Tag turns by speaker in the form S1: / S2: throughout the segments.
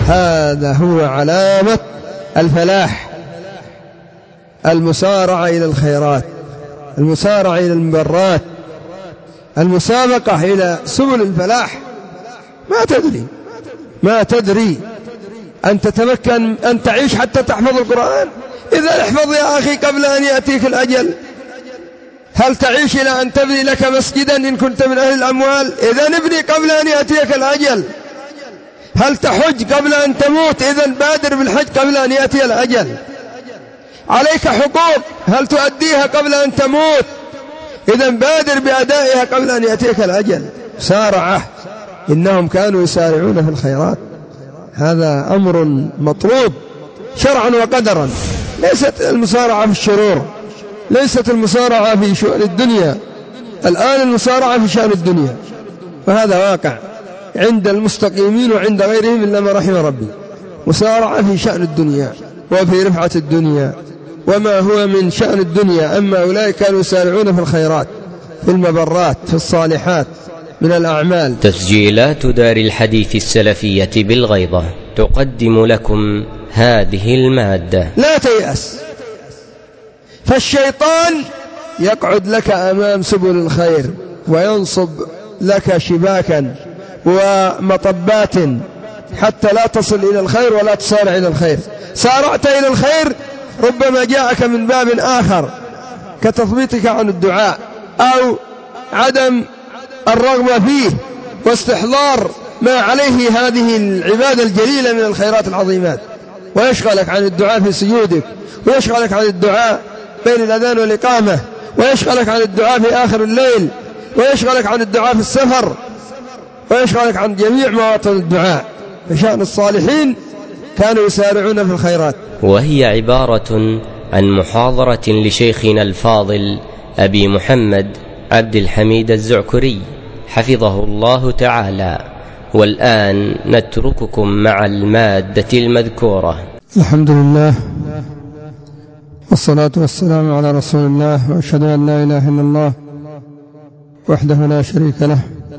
S1: هذا هو علامة الفلاح، المسارعة إلى الخيرات، المسارعة إلى المبرات، المسابقة إلى سبل الفلاح. ما تدري أن تتمكن أن تعيش حتى تحفظ القرآن. إذا احفظ يا أخي قبل أن يأتيك الأجل. هل تعيش إلى أن تبني لك مسجدا إن كنت من أهل الأموال؟ إذا نبني قبل أن يأتيك الأجل. هل تحج قبل أن تموت؟ إذا بادر بالحج قبل أن يأتي الأجل. عليك حقوق، هل تؤديها قبل أن تموت؟ إذا بادر بأدائها قبل أن يأتيك الأجل. سارعة، إنهم كانوا يسارعون في الخيرات. هذا أمر مطلوب شرعا وقدرا. ليست المسارعة في الشرور، ليست المسارعة في شؤون الدنيا. الآن المسارعة في شأن الدنيا، وهذا واقع عند المستقيمين وعند غيرهم إلا ما رحم ربي. مسارعة في شأن الدنيا وفي رفعة الدنيا وما هو من شأن الدنيا. أما أولئك كانوا يسارعون في الخيرات، في المبرات، في الصالحات من الأعمال.
S2: تسجيلات دار الحديث السلفية بالغيضة تقدم لكم هذه المادة.
S1: لا تيأس، فالشيطان يقعد لك أمام سبل الخير وينصب لك شباكا ومطبات حتى لا تصل إلى الخير ولا تسارع إلى الخير. سارعت إلى الخير ربما جاءك من باب آخر كتثبيتك عن الدعاء أو عدم الرغبة فيه واستحضار ما عليه هذه العبادة الجليلة من الخيرات العظيمات، ويشغلك عن الدعاء في سجودك، ويشغلك عن الدعاء بين الأذان والإقامة، ويشغلك عن الدعاء في آخر الليل، ويشغلك عن الدعاء في السفر، ويشغلك عن جميع مواطن الدعاء. فشأن الصالحين كانوا يسارعون في الخيرات.
S2: وهي عبارة عن محاضرة لشيخنا الفاضل أبي محمد عبد الحميد الزعكري حفظه الله تعالى. والآن نترككم مع المادة المذكورة.
S1: الحمد لله والصلاة والسلام على رسول الله، وأشهد أن لا إله إلا الله وحده لا شريك له،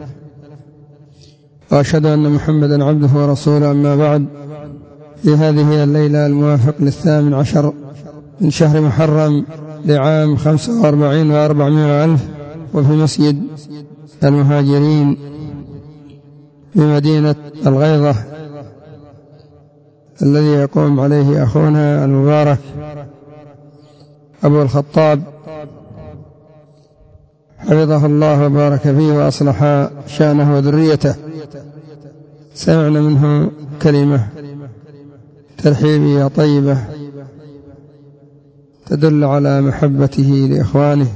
S1: وأشهد أن محمدا عبده ورسوله. أما بعد، في هذه الليلة الموافق 18 من شهر محرم لعام 45 و400 ألف، وفي مسجد المهاجرين بمدينة الغيضة الذي يقوم عليه أخونا المبارك أبو الخطاب حفظه الله وبارك فيه وأصلح شأنه وذريته. سمعنا منه كلمة ترحيبية طيبة تدل على محبته لإخوانه،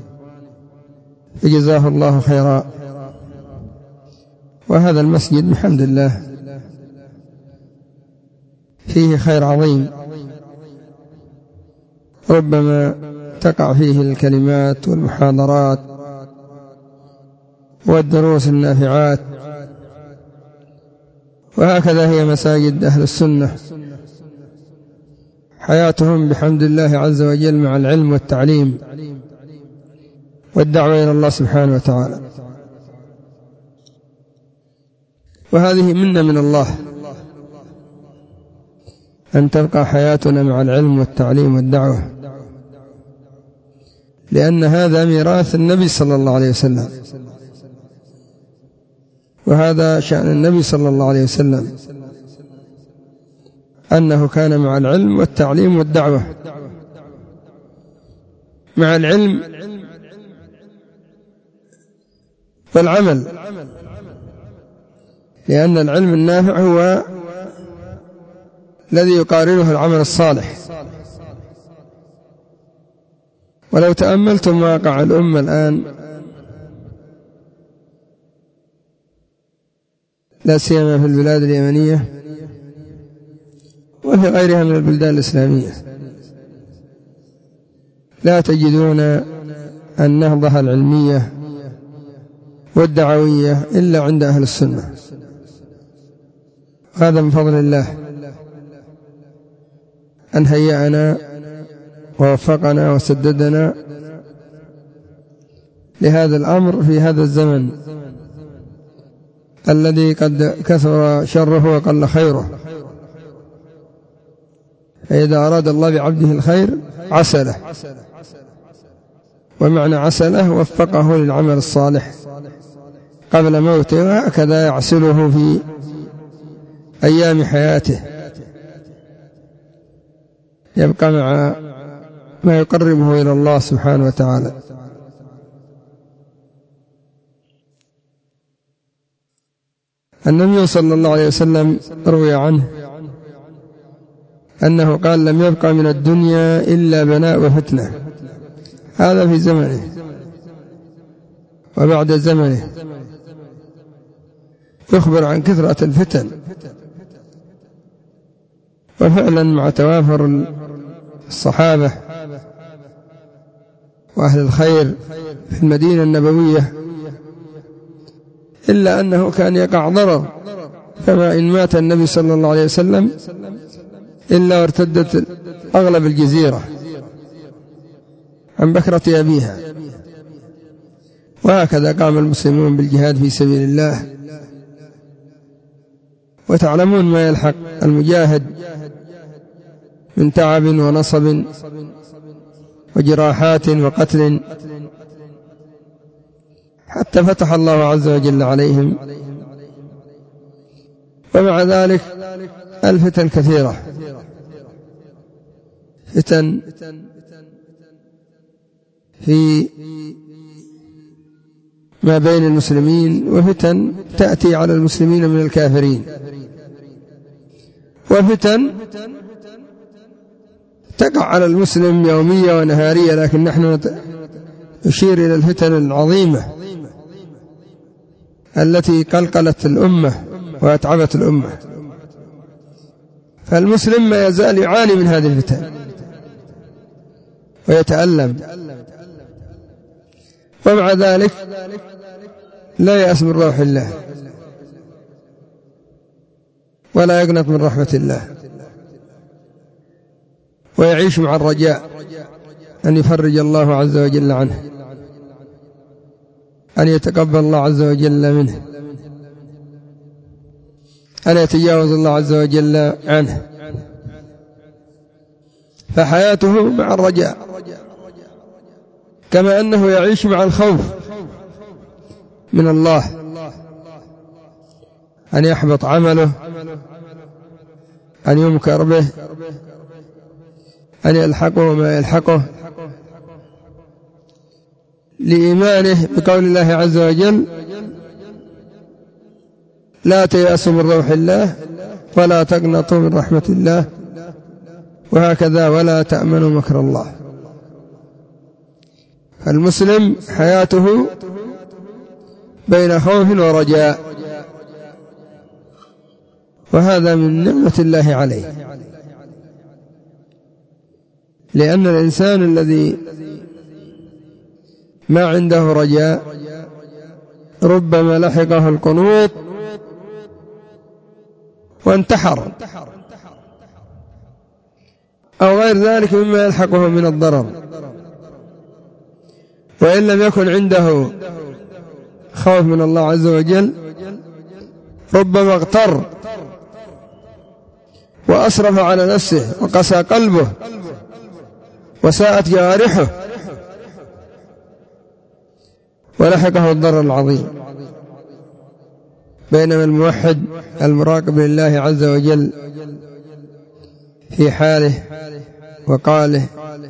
S1: فجزاه الله خيرا. وهذا المسجد بحمد الله فيه خير عظيم، ربما تقع فيه الكلمات والمحاضرات والدروس النافعات، وهكذا هي مساجد أهل السنة، حياتهم بحمد الله عز وجل مع العلم والتعليم والدعوة إلى الله سبحانه وتعالى. وهذه منة من الله أن تبقى حياتنا مع العلم والتعليم والدعوة، لأن هذا ميراث النبي صلى الله عليه وسلم، وهذا شأن النبي صلى الله عليه وسلم، أنه كان مع العلم والتعليم والدعوة. مع العلم والعمل، لأن العلم النافع هو الذي يقارنه العمل الصالح. ولو تأملتم واقع الأمة الآن، لا سيما في البلاد اليمنية وفي غيرها من البلدان الإسلامية، لا تجدون النهضة العلمية والدعوية إلا عند أهل السنة. هذا من فضل الله أن هيأنا ووفقنا وسددنا لهذا الأمر في هذا الزمن الذي قد كثر شره وقل خيره. فإذا أراد الله بعبده الخير عسله، ومعنى عسله وفقه للعمل الصالح قبل موته، وهكذا يعسله في أيام حياته، يبقى مع ما يقربه إلى الله سبحانه وتعالى. النبي صلى الله عليه وسلم روي عنه أنه قال: لم يبقى من الدنيا إلا بناء وفتنة. هذا في زمنه وبعد زمنه، يخبر عن كثرة الفتن. وفعلا مع توافر الصحابة وأهل الخير في المدينة النبوية، إلا أنه كان يقع ضرر، كما إن مات النبي صلى الله عليه وسلم إلا وارتدت أغلب الجزيرة عن بكرة أبيها. وهكذا قام المسلمون بالجهاد في سبيل الله. وتعلمون ما يلحق المجاهد من تعب ونصب وجراحات وقتل، حتى فتح الله عز وجل عليهم. ومع ذلك الفتن كثيرة، فتن في ما بين المسلمين، وفتن تأتي على المسلمين من الكافرين، وفتن تقع على المسلم يومية ونهارية. لكن نحن نشير إلى الفتن العظيمة التي قلقلت الأمة وأتعبت الأمة. فالمسلم ما يزال يعاني من هذه الفتن ويتألم، ومع ذلك لا يأس من روح الله ولا يقنط من رحمة الله، ويعيش مع الرجاء أن يفرج الله عز وجل عنه، أن يتقبل الله عز وجل منه، أن يتجاوز الله عز وجل عنه. فحياته مع الرجاء، كما أنه يعيش مع الخوف من الله أن يحبط عمله، أن يمكر به، أن يلحقه ما يلحقه، لإيمانه بقول الله عز وجل: لا تيأسوا من روح الله ولا تقنطوا من رحمة الله، وهكذا ولا تأمنوا مكر الله. المسلم حياته بين خوف ورجاء، وهذا من نعمة الله عليه، لأن الإنسان الذي ما عنده رجاء ربما لحقه القنوط وانتحر، أو غير ذلك مما يلحقه من الضرر. وإن لم يكن عنده خوف من الله عز وجل ربما اغتر وأسرف على نفسه وقسى قلبه وساءت جوارحه، ولحقه الضرر العظيم. بينما الموحد المراقب لله عز وجل في حاله وقاله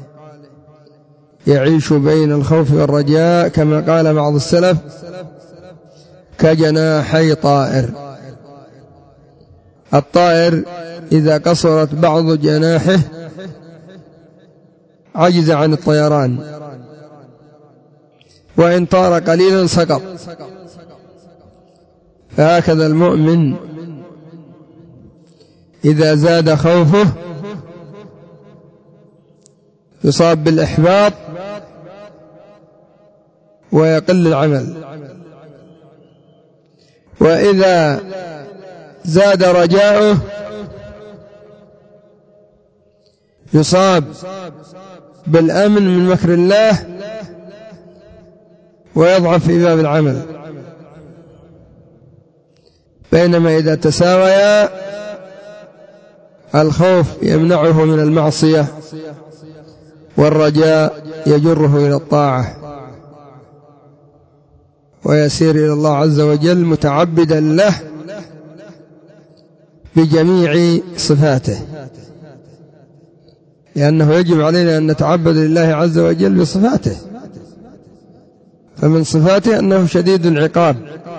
S1: يعيش بين الخوف والرجاء، كما قال بعض السلف: كجناحي طائر. الطائر إذا قصرت بعض جناحه عجز عن الطيران، وإن طار قليلا سقط. فهكذا المؤمن إذا زاد خوفه يصاب بالإحباط ويقل العمل، وإذا زاد رجاؤه يصاب بالأمن من مكر الله ويضعف في باب العمل. بينما إذا تساويا الخوف يمنعه من المعصية، والرجاء يجره إلى الطاعة، ويسير إلى الله عز وجل متعبدا له بجميع صفاته، لأنه يجب علينا أن نتعبد لله عز وجل بصفاته. فمن صفاته أنه شديد العقاب،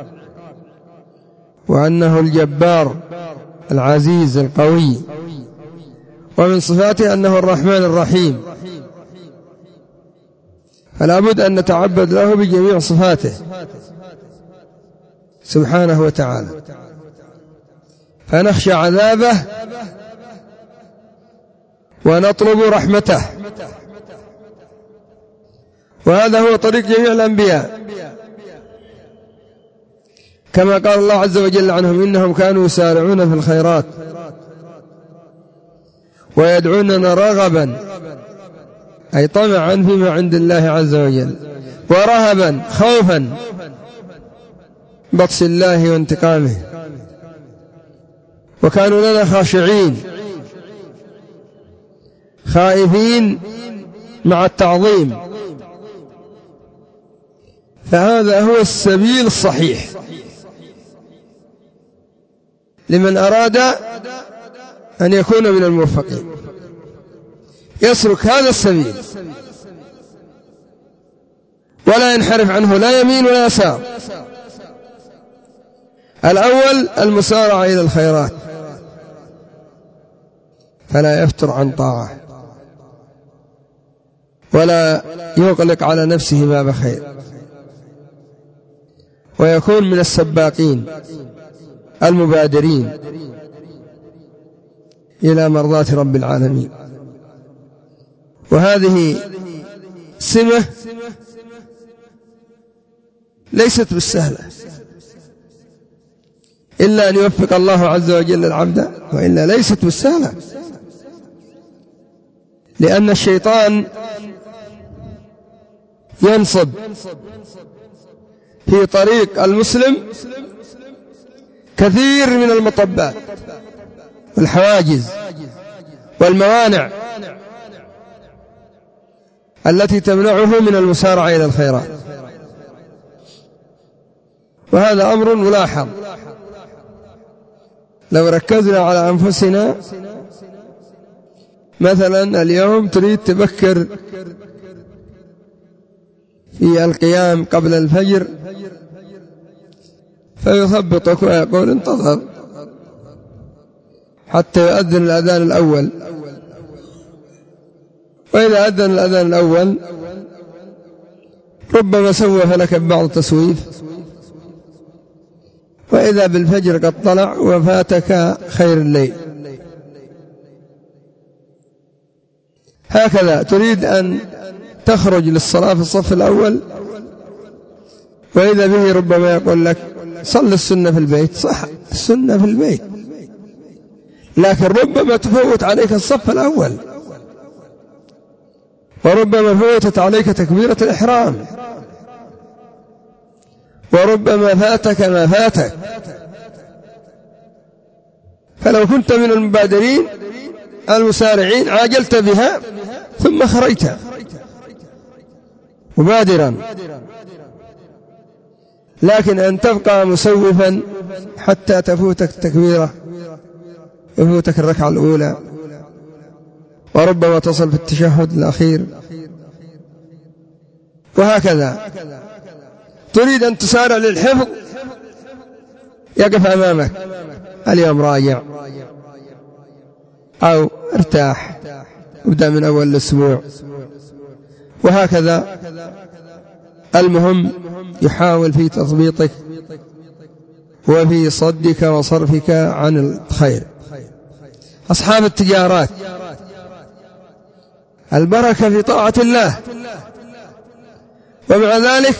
S1: وأنه الجبار العزيز القوي، ومن صفاته أنه الرحمن الرحيم. فلا بد أن نتعبد له بجميع صفاته سبحانه وتعالى، فنخشى عذابه ونطلب رحمته. وهذا هو طريق جميع الأنبياء، كما قال الله عز وجل عنهم: إنهم كانوا يسارعون في الخيرات ويدعوننا رغبا، أي طمعا فيما عند الله عز وجل، ورهبا خوفا بطش الله وانتقامه. وكانوا لنا خاشعين خائفين مع التعظيم. فهذا هو السبيل الصحيح لمن أراد أن يكون من الموفقين، يسلك هذا السبيل ولا ينحرف عنه لا يمين ولا يسار. الأول المسارعة إلى الخيرات، فلا يفتر عن طاعة ولا يغلق على نفسه باب خير، ويكون من السباقين المبادرين إلى مرضاة رب العالمين. وهذه سمة ليست بالسهلة، إلا أن يوفق الله عز وجل العبد، وإلا ليست بالسهلة، لأن الشيطان ينصب في طريق المسلم كثير من المطبات والحواجز والموانع التي تمنعه من المسارعة إلى الخيرات. وهذا أمر ملاحظ. لو ركزنا على أنفسنا، مثلا اليوم تريد تبكر في القيام قبل الفجر، فيثبطك ويقول: انتظر حتى يؤذن الأذان الأول. وإذا أذن الأذان الأول ربما سوف لك بعض تسويف، وإذا بالفجر قد طلع وفاتك خير الليل. هكذا تريد أن تخرج للصلاة في الصف الأول، وإذا به ربما يقول لك: صل السنة في البيت. صح، السنة في البيت، لكن ربما تفوت عليك الصف الأول، وربما فوتت عليك تكبيرة الإحرام، وربما فاتك ما فاتك. فلو كنت من المبادرين المسارعين عاجلت بها ثم خرجت مبادرا، لكن أن تبقى مسوفا حتى تفوتك التكبيرة، يفوتك الركعة الأولى، وربما تصل في التشهد الأخير، وهكذا. تريد أن تسارع للحفظ، يقف أمامك: اليوم راجع، أو ارتاح، ابدأ من أول الأسبوع، وهكذا. المهم يحاول في تضبيطك وفي صدك وصرفك عن الخير. أصحاب التجارات البركة في طاعة الله، ومع ذلك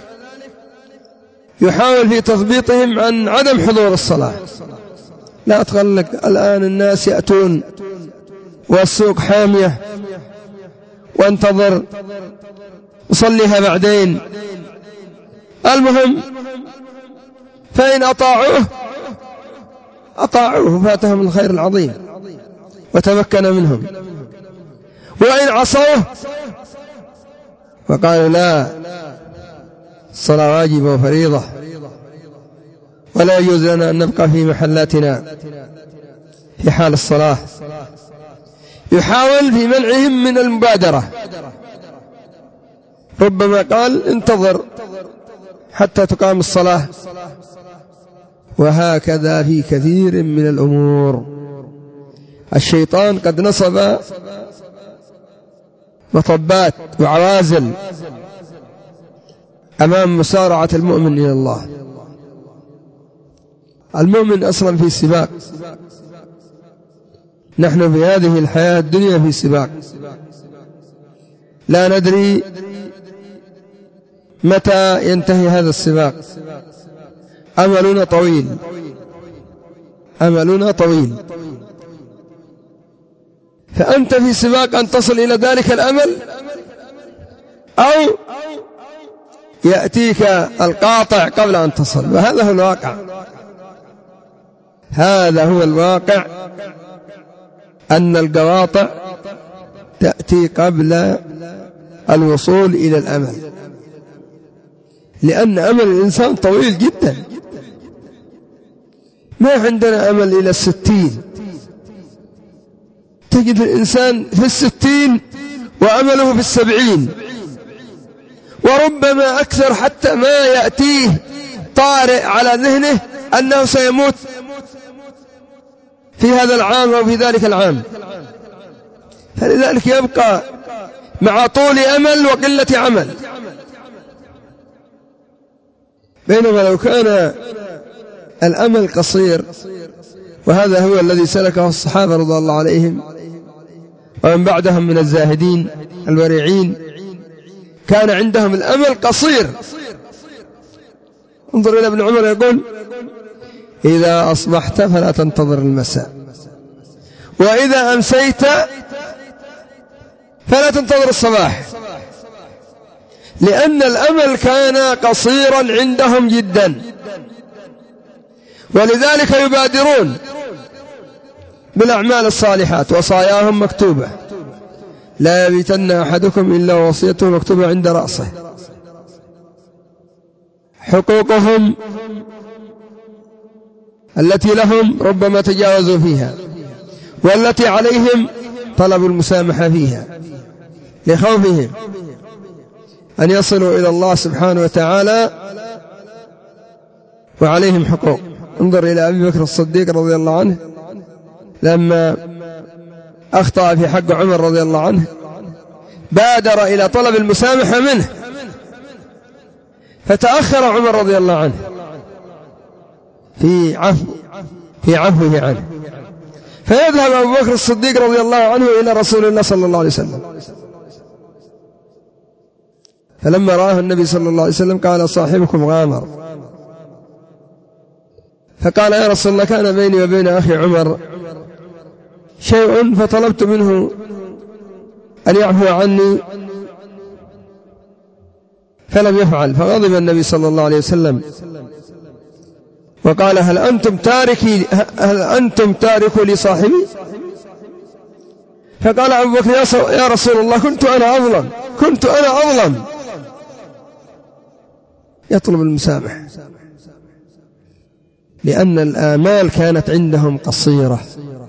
S1: يحاول في تضبيطهم عن عدم حضور الصلاة. لا تقلق، الآن الناس يأتون والسوق حامية، وانتظر وصليها بعدين. المهم فإن أطاعوه فاتهم الخير العظيم. وتمكن منهم، وإن عصوه وقالوا لا، الصلاة واجبة وفريضة ولا يجوز لنا أن نبقى في محلاتنا في حال الصلاة، يحاول في منعهم من المبادرة، ربما قال انتظر حتى تقام الصلاة. وهكذا في كثير من الأمور الشيطان قد نصب مطبات وعوازل أمام مسارعة المؤمن إلى الله. المؤمن أصلا في سباق، نحن في هذه الحياة الدنيا في سباق، لا ندري متى ينتهي هذا السباق. أملنا طويل، أملنا طويل، فأنت في سباق أن تصل إلى ذلك الأمل، أو يأتيك القاطع قبل أن تصل. وهذا هو الواقع، هذا هو الواقع، أن القواطع تأتي قبل الوصول إلى الأمل، لأن أمل الإنسان طويل جدا. ما عندنا أمل إلى 60، تجد الإنسان في 60 وأمله في 70، وربما أكثر، حتى ما يأتيه طارئ على ذهنه أنه سيموت في هذا العام أو في ذلك العام. فلذلك يبقى مع طول أمل وقلة عمل. بينما لو كان الأمل قصير، وهذا هو الذي سلكه الصحابة رضي الله عليهم ومن بعدهم من الزاهدين الورعين، كان عندهم الأمل قصير. انظر إلى ابن عمر يقول: إذا أصبحت فلا تنتظر المساء، وإذا أمسيت فلا تنتظر الصباح، لأن الأمل كان قصيرا عندهم جدا، ولذلك يبادرون بالأعمال الصالحات، وصاياهم مكتوبة: لا يبيتن أحدكم إلا وصيته مكتوبة عند رأسه. حقوقهم التي لهم ربما تجاوزوا فيها، والتي عليهم طلبوا المسامحة فيها لخوفهم أن يصلوا إلى الله سبحانه وتعالى وعليهم حقوق. انظر إلى أبي بكر الصديق رضي الله عنه لما أخطأ في حق عمر رضي الله عنه، بادر إلى طلب المسامحة منه، فتأخر عمر رضي الله عنه في عفوه عنه، فيذهب أبو بكر الصديق رضي الله عنه إلى رسول الله صلى الله عليه وسلم، فلما رآه النبي صلى الله عليه وسلم قال: صاحبكم غامر. فقال: يا رسول الله، كان بيني وبين أخي عمر شيء فطلبت منه أن يعفو عني فلم يفعل. فغضب النبي صلى الله عليه وسلم وقال: هل أنتم تاركوا لصاحبي؟ فقال أبو بكر: يا رسول الله، كنت أنا أظلم. يطلب المسامح، لأن الآمال كانت عندهم قصيرة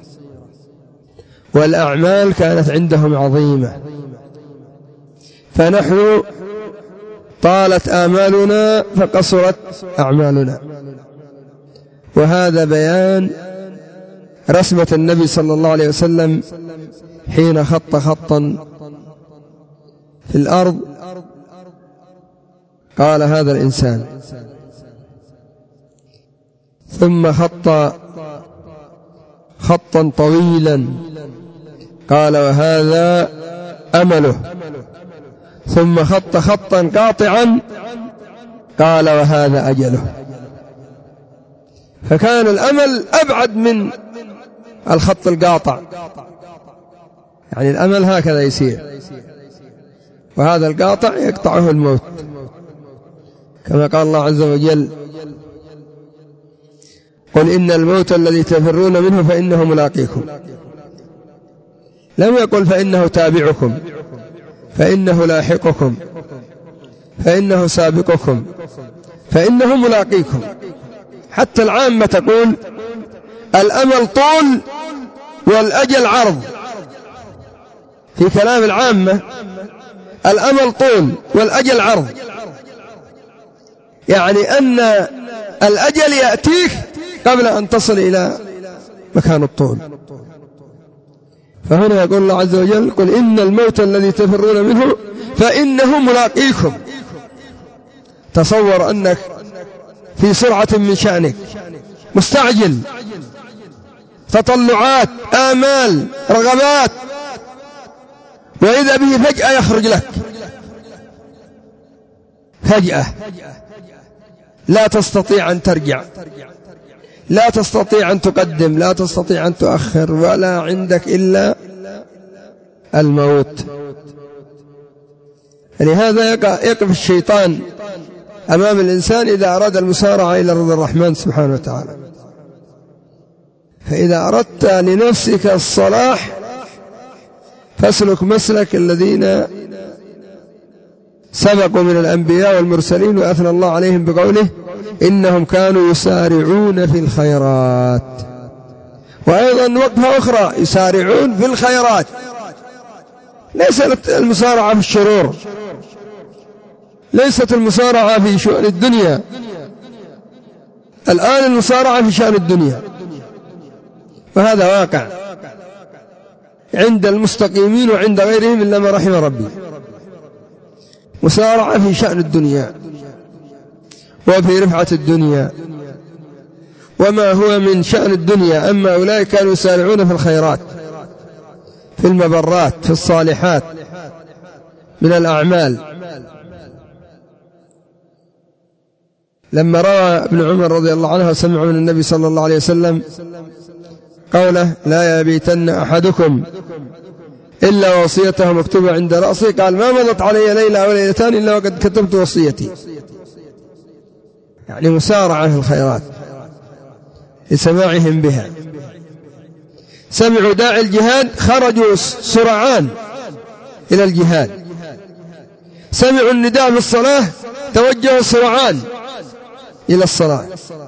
S1: والأعمال كانت عندهم عظيمة، فنحن طالت آمالنا فقصرت أعمالنا. وهذا بيان رسمة النبي صلى الله عليه وسلم حين خط خطا في الأرض، قال: هذا الإنسان. ثم خط خطا طويلا، قال: وهذا أمله. ثم خط خطا قاطعا، قال: وهذا أجله. فكان الأمل أبعد من الخط القاطع، يعني الأمل هكذا يسير، وهذا القاطع يقطعه الموت، كما قال الله عز وجل: قل إن الموت الذي تفرون منه فإنه ملاقيكم. لم يقل فإنه تابعكم، فإنه لاحقكم، فإنه سابقكم، فإنه ملاقيكم. حتى العامة تقول الأمل طول والأجل عرض. في كلام العامة الأمل طول والأجل عرض، يعني أن الأجل يأتيك قبل أن تصل إلى مكان الطول. فهنا يقول الله عز وجل قل إن الموت الذي تفرون منه فإنه ملاقيكم. تصور أنك في سرعة من شأنك، مستعجل، تطلعات، آمال، رغبات، وإذا به فجأة يخرج لك، فجأة لا تستطيع أن ترجع، لا تستطيع أن تقدم، لا تستطيع أن تؤخر، ولا عندك إلا الموت. لهذا يقف الشيطان أمام الإنسان إذا أراد المسارعة إلى رضا الرحمن سبحانه وتعالى. فإذا أردت لنفسك الصلاح فاسلك مسلك الذين سبقوا من الأنبياء والمرسلين، وأثنى الله عليهم بقوله إنهم كانوا يسارعون في الخيرات. وأيضا وقفة أخرى يسارعون في الخيرات، ليست المسارعة في الشرور، ليست المسارعة في شؤون الدنيا. الآن المسارعة في شأن الدنيا، وهذا واقع عند المستقيمين وعند غيرهم إلا ما رحم ربي. مسارعة في شأن الدنيا وفي رفعة الدنيا وما هو من شأن الدنيا. أما أولئك كانوا يسارعون في الخيرات، في المبرات، في الصالحات من الأعمال. لما روى ابن عمر رضي الله عنه وسمع من النبي صلى الله عليه وسلم قوله لا يبيتن أحدكم إلا وصيته مكتوبة عند رأسه، قال ما مضت علي ليلة أو ليلتان إلا وقد كتبت وصيتي. يعني مسارعة في الخيرات لسماعهم بها. سمعوا داعي الجهاد خرجوا سرعان إلى الجهاد، سمعوا النداء بالصلاة توجهوا سرعان إلى الصلاة،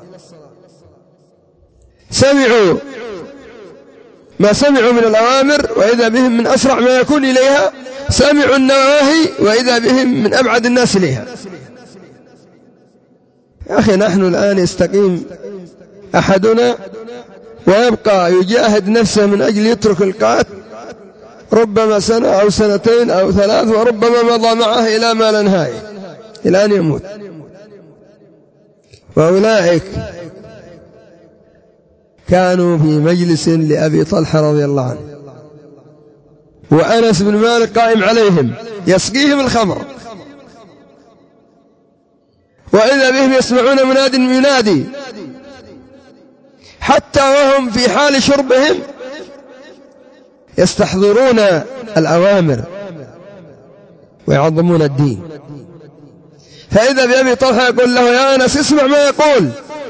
S1: سمعوا ما سمعوا من الأوامر وإذا بهم من أسرع ما يكون إليها، سمعوا النواهي وإذا بهم من أبعد الناس إليها. يا أخي نحن الآن يستقيم أحدنا ويبقى يجاهد نفسه من أجل يترك القات ربما سنة أو سنتين أو ثلاث، وربما مضى معه إلى ما لا نهاية إلى أن يموت. وأولئك كانوا في مجلس لأبي طلحة رضي الله عنه، وأنس بن مالك قائم عليهم يسقيهم الخمر، وإذا بهم يسمعون مناد ينادي، حتى وهم في حال شربهم يستحضرون الأوامر ويعظمون الدين. فإذا بأبي طلحة يقول له يا أنس اسمع ما يقول،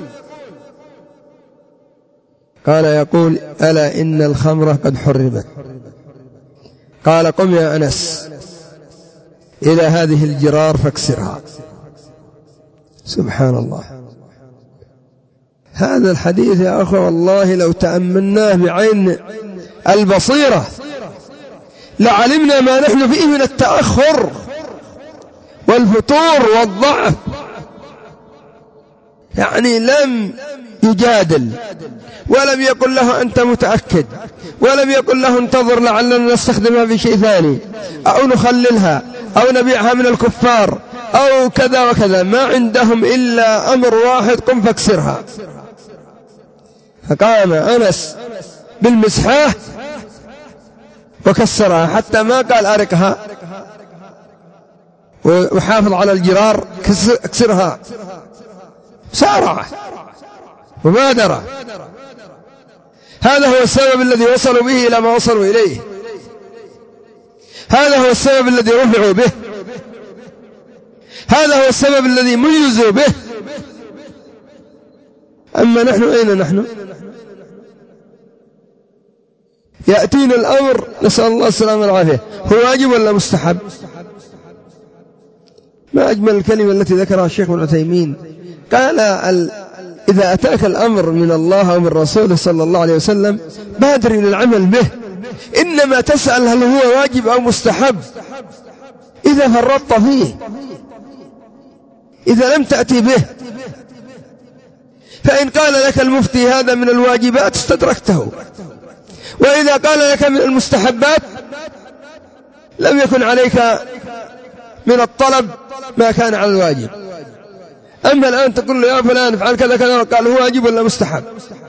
S1: قال يقول ألا إن الخمر قد حرمت. قال قم يا أنس إلى هذه الجرار فاكسرها. سبحان الله. هذا الحديث يا أخوة والله لو تأملناه بعين البصيرة لعلمنا ما نحن فيه من التأخر والفتور والضعف. يعني لم يجادل، ولم يقل له أنت متأكد، ولم يقل له انتظر لعلنا نستخدمها في شيء ثاني أو نخللها أو نبيعها من الكفار أو كذا وكذا. ما عندهم إلا أمر واحد قم فاكسرها. فقام أنس بالمسحاه وكسرها، حتى ما قال أرقها وحافظ على الجرار، اكسرها. سارع وبادر. هذا هو السبب الذي وصلوا به إلى ما وصلوا إليه، هذا هو السبب الذي رفعوا به، هذا هو السبب الذي ميزوا به. أما نحن أين نحن؟ يأتينا الأمر نسأل الله السلامة والعافية، هو واجب ولا مستحب؟ ما أجمل الكلمة التي ذكرها الشيخ ابن عثيمين، قال إذا أتاك الأمر من الله أو من رسوله صلى الله عليه وسلم بادر إلى العمل به، إنما تسأل هل هو واجب أو مستحب. إذا فرطت فيه، إذا لم تأتي به، فإن قال لك المفتي هذا من الواجبات استدركته، وإذا قال لك من المستحبات لم يكن عليك من الطلب ما كان على الواجب. أما الآن تقول له يا فلان افعل كذا كذا، قال هو واجب ولا مستحب؟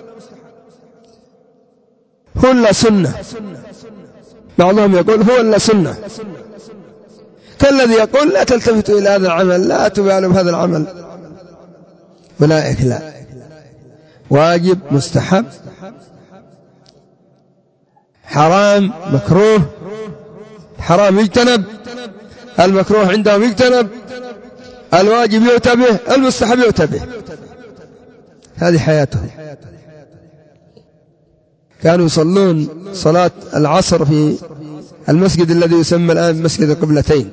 S1: هو ولا سنة؟ بعضهم يقول هو ولا سنة، كالذي يقول لا تلتفت إلى هذا العمل، لا تبالوا بهذا العمل. أولئك لا، واجب مستحب حرام مكروه، حرام يجتنب، المكروه عندهم يجتنب، الواجب يؤتى به، المستحب يؤتى به. هذه حياتهم. كانوا يصلون صلاة العصر في المسجد الذي يسمى الآن مسجد القبلتين،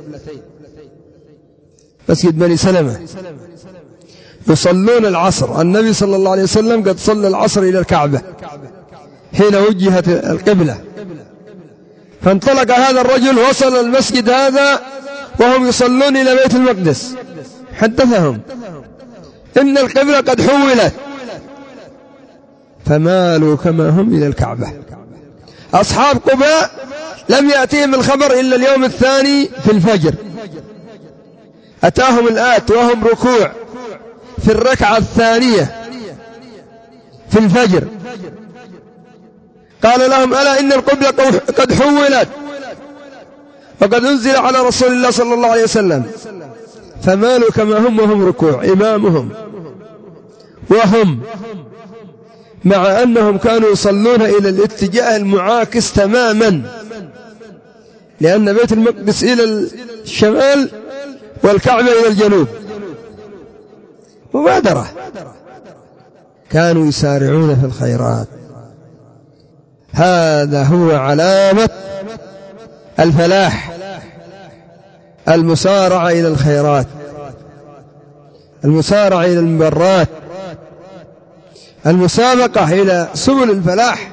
S1: مسجد بني سلمة، يصلون العصر. النبي صلى الله عليه وسلم قد صلى العصر إلى الكعبة حين وجهت القبلة، فانطلق هذا الرجل وصل المسجد هذا وهم يصلون إلى بيت المقدس، حدثهم إن القبلة قد حولت، فمالوا كما هم إلى الكعبة. أصحاب قباء لم يأتيهم الخبر إلا اليوم الثاني في الفجر، أتاهم الآت وهم ركوع في الركعة الثانية في الفجر، قال لهم ألا إن القبلة قد حولت وقد أنزل على رسول الله صلى الله عليه وسلم، فمالوا كما هم وهم ركوع إمامهم، وهم مع أنهم كانوا يصلون إلى الاتجاه المعاكس تماما، لأن بيت المقدس إلى الشمال والكعبة إلى الجنوب. مبادرة، كانوا يسارعون في الخيرات. هذا هو علامة الفلاح، المسارعة إلى الخيرات، المسارعة إلى المبرات، المسابقة إلى سبل الفلاح.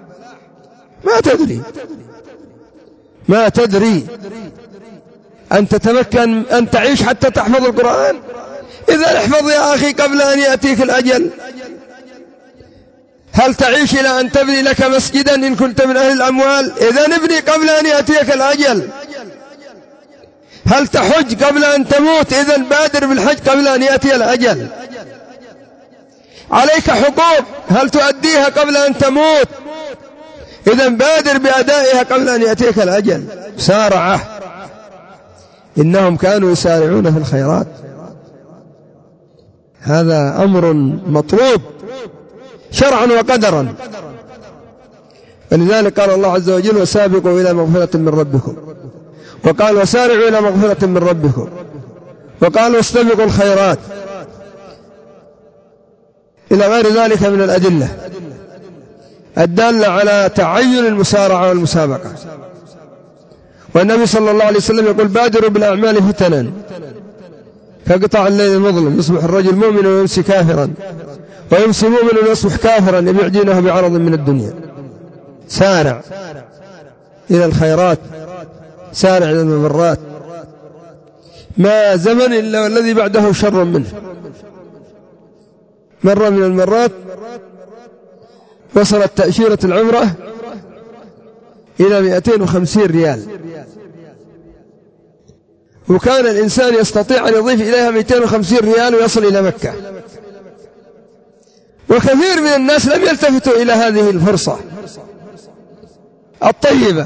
S1: ما تدري أن تتمكن أن تعيش حتى تحفظ القرآن. إذا احفظ يا أخي قبل أن يأتيك الأجل. هل تعيش إلى أن تبني لك مسجدا إن كنت من أهل الأموال؟ إذا نبني قبل أن يأتيك الأجل. هل تحج قبل أن تموت؟ إذا بادر بالحج قبل أن يأتي الأجل. عليك حقوق، هل تؤديها قبل أن تموت؟ إذا بادر بأدائها قبل أن يأتيك الأجل. سارعة، إنهم كانوا يسارعون في الخيرات. هذا أمر مطلوب شرعا وقدرا. ولذلك قال الله عز وجل وسابقوا إلى مغفرة من ربكم، وقال وسارعوا إلى مغفرة من ربكم، وقال واستبقوا الخيرات، إلى غير ذلك من الأدلة الدالة على تعين المسارعة والمسابقة. والنبي صلى الله عليه وسلم يقول بادروا بالأعمال فتنا كقطع الليل المظلم، يصبح الرجل مؤمنا ويمسي كافرا، ويمسي مؤمنا ويصبح كافرا، يبيع دينه بعرض من الدنيا. سارع إلى الخيرات، سارع إلى المبرات، ما زمن إلا والذي بعده شر منه. مرة من المرات وصلت تأشيرة العمرة إلى 250 ريال، وكان الإنسان يستطيع أن يضيف إليها 250 ريال ويصل إلى مكة. وكثير من الناس لم يلتفتوا إلى هذه الفرصة الطيبة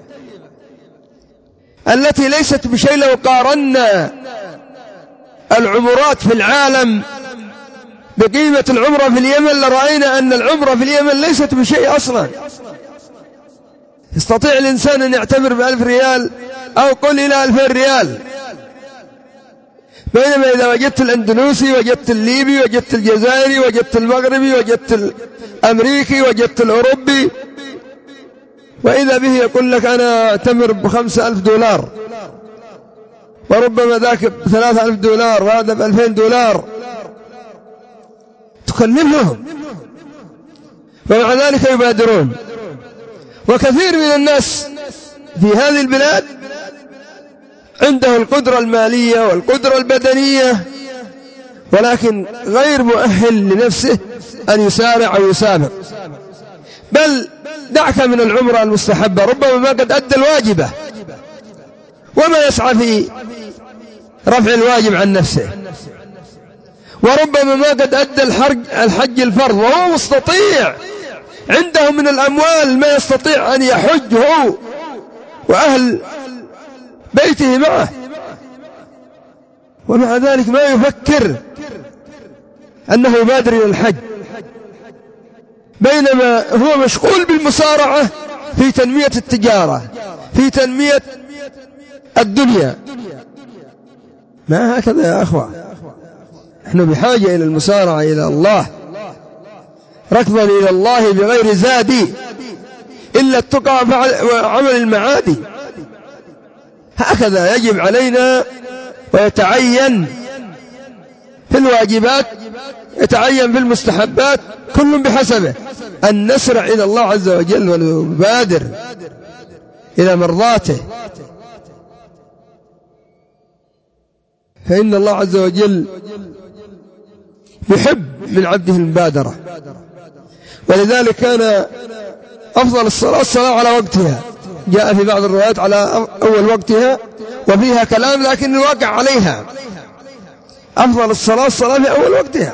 S1: التي ليست بشيء. لو قارنا العمرات في العالم بقيمة العمرة في اليمن لرأينا أن العمرة في اليمن ليست بشيء أصلا. يستطيع الإنسان أن يعتمر ب1000 ريال أو قل إلى 2000 ريال، بينما إذا وجدت الأندونيسي، وجدت الليبي، وجدت الجزائري، وجدت المغربي، وجدت الأمريكي، وجدت الأوروبي، وإذا به يقول لك أنا أعتمر ب$5,000 وربما ذاك ب$3,000 وهذا ب$2,000 تكلفهم، ومع ذلك يبادرون. وكثير من الناس في هذه البلاد عنده القدرة المالية والقدرة البدنية، ولكن غير مؤهل لنفسه أن يسارع أو يسابق. بل دعك من العمرة المستحبة، ربما ما قد أدى الواجبة وما يسعى في رفع الواجب عن نفسه، وربما ما قد أدى الحج الفرض وهو مستطيع، عنده من الأموال ما يستطيع أن يحج هو وأهل بيته معه، ومع ذلك ما يفكر أنه يبادر إلى الحج، بينما هو مشغول بالمسارعة في تنمية التجارة، في تنمية الدنيا. ما هكذا يا أخوة، نحن بحاجة إلى المسارعة إلى الله، ركضا إلى الله بغير زاد إلا التقى وعمل المعادي. هكذا يجب علينا ويتعين في الواجبات، يتعين في المستحبات، كل بحسبه، أن نسرع إلى الله عز وجل ونبادر إلى مرضاته، فإن الله عز وجل يحب من عبده المبادرة. ولذلك كان أفضل الصلاة على وقتها، جاء في بعض الروايات على أول وقتها وفيها كلام، لكن الواقع عليها أفضل الصلاة في أول وقتها،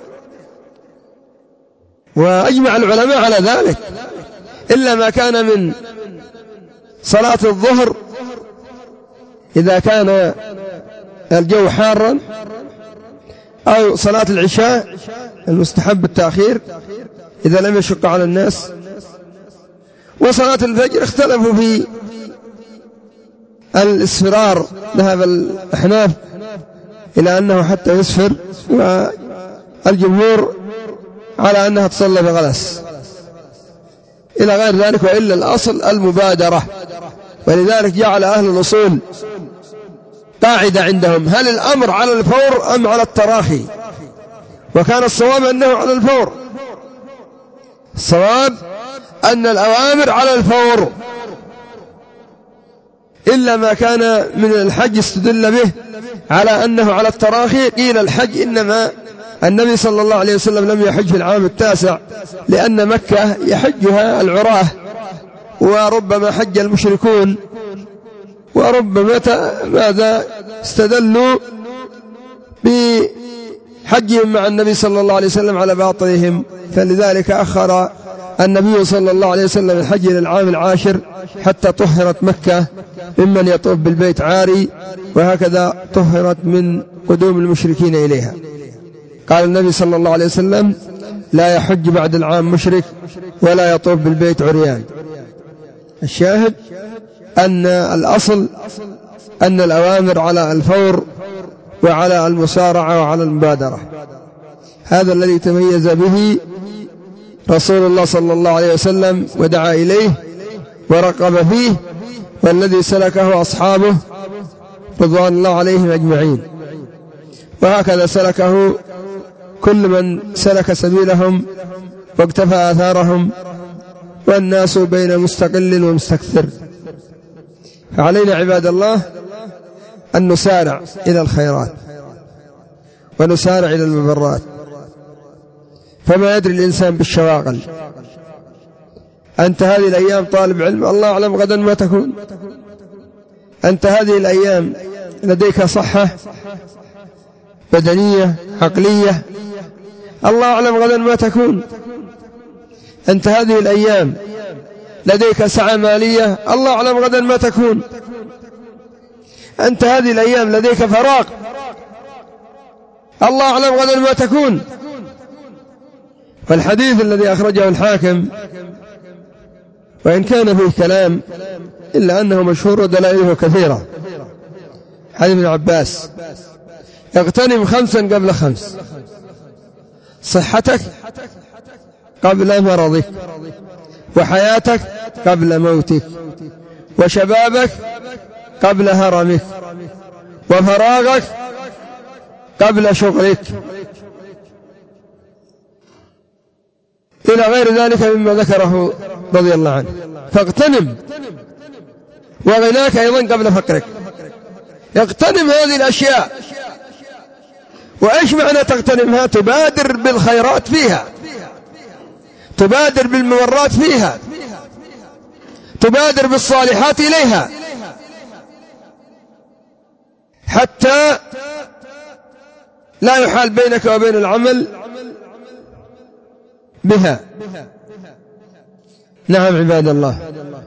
S1: وأجمع العلماء على ذلك، إلا ما كان من صلاة الظهر إذا كان الجو حارا، أو صلاة العشاء المستحب التأخير إذا لم يشق على الناس، وصلاة الفجر اختلفوا في الإسفرار، ذهب الأحناف إلى أنه حتى يسفر، والجمهور على أنها تصلى بغلس إلى غير ذلك، وإلا الأصل المبادرة. ولذلك جعل أهل الأصول قاعدة عندهم: هل الأمر على الفور أم على التراخي؟ وكان الصواب أنه على الفور، الصواب أن الأوامر على الفور، إلا ما كان من الحج استدل به على أنه على التراخي. قيل الحج إنما النبي صلى الله عليه وسلم لم يحج في العام 9 لأن مكة يحجها العراه، وربما حج المشركون، وربما ماذا استدلوا بحجهم مع النبي صلى الله عليه وسلم على باطلهم، فلذلك أخر النبي صلى الله عليه وسلم الحج إلى العام 10 حتى طهرت مكة ممن يطوف بالبيت عاري، وهكذا طهرت من قدوم المشركين إليها. قال النبي صلى الله عليه وسلم: لا يحج بعد العام مشرك ولا يطوف بالبيت عريان. الشاهد أن الأصل أن الأوامر على الفور وعلى المسارعة وعلى المبادرة. هذا الذي تميز به رسول الله صلى الله عليه وسلم ودعا إليه ورقب فيه، والذي سلكه أصحابه رضوان الله عليهم أجمعين، وهكذا سلكه كل من سلك سبيلهم واقتفى آثارهم، والناس بين مستقل ومستكثر. فعلينا عباد الله أن نسارع إلى الخيرات ونسارع إلى المبرات، فما يدري الإنسان بالشواغل. أنت هذه الأيام طالب علم، الله أعلم غدا ما تكون. أنت هذه الأيام لديك صحة بدنية عقلية، الله أعلم غدا ما تكون. أنت هذه الأيام لديك سعة مالية، الله أعلم غدا ما تكون. أنت هذه الأيام لديك فراغ، الله أعلم غدا ما تكون. والحديث الذي أخرجه الحاكم وإن كان فيه كلام إلا أنه مشهور ودلائله كثيرة، حديث ابن عباس: اغتنم 5 قبل 5، صحتك قبل مرضك، وحياتك قبل موتك، وشبابك قبل هرمك، وفراغك قبل شغلك، إلى غير ذلك مما ذكره رضي الله عنه. فاغتنم، وغناك أيضا قبل فقرك. اغتنم هذه الأشياء. وإيش معنى تغتنمها؟ تبادر بالخيرات فيها، تبادر بالممرات فيها، تبادر بالصالحات إليها، حتى لا يحال بينك وبين العمل بها. نعم عباد الله،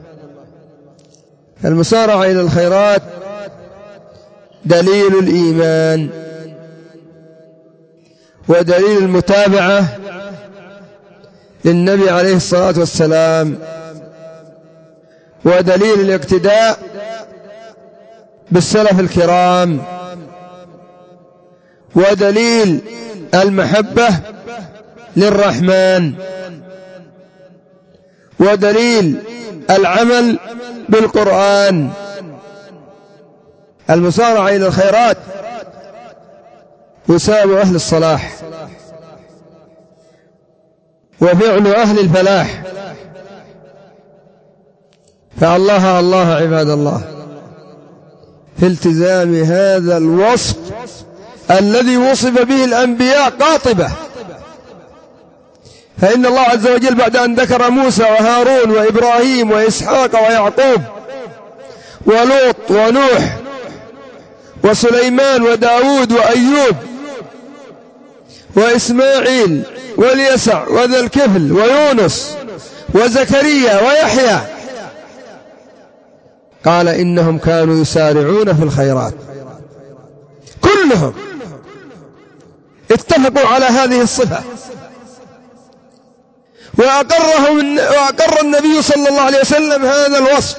S1: المسارعة إلى الخيرات دليل الإيمان، ودليل المتابعة للنبي عليه الصلاة والسلام، ودليل الاقتداء بالسلف الكرام، ودليل المحبة للرحمن، ودليل العمل بالقرآن. المسارعة إلى الخيرات وسام أهل الصلاح، وفعل أهل الفلاح. فالله الله عباد الله في التزام هذا الوصف الذي وصف به الأنبياء قاطبة. فإن الله عز وجل بعد أن ذكر موسى وهارون وإبراهيم وإسحاق ويعقوب ولوط ونوح وسليمان وداود وأيوب وإسماعيل واليسع وذا الكفل ويونس وزكريا ويحيى، قال إنهم كانوا يسارعون في الخيرات. كلهم اتفقوا على هذه الصفة، وأقر النبي صلى الله عليه وسلم هذا الوصف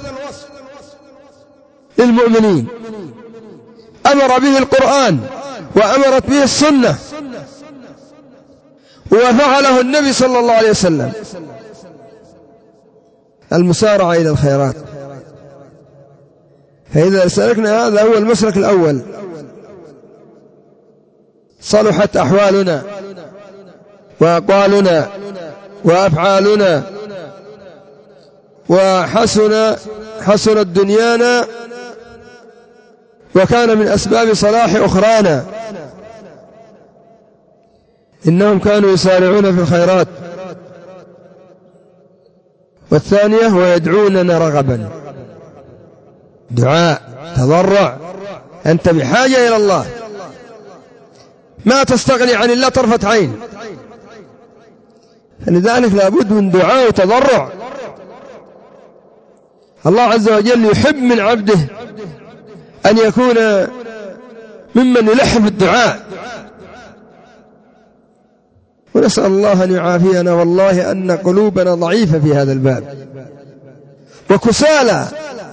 S1: للمؤمنين، أمر به القرآن وأمرت به السنة، وفعله النبي صلى الله عليه وسلم. المسارعة إلى الخيرات. فإذا سلكنا هذا هو المسلك الأول صلحت أحوالنا وأقوالنا وأفعالنا، وحسنت دنيانا، وكان من أسباب صلاح أخرانا. إنهم كانوا يسارعون في الخيرات. والثانية ويدعوننا رغبا، دعاء تضرع، أنت بحاجة إلى الله، ما تستغني عن الله طرفة عين. لذلك لابد من دعاء وتضرع. الله عز وجل يحب من عبده أن يكون ممن يلح في الدعاء، ونسأل الله أن يعافينا. والله أن قلوبنا ضعيفة في هذا الباب وكسالى،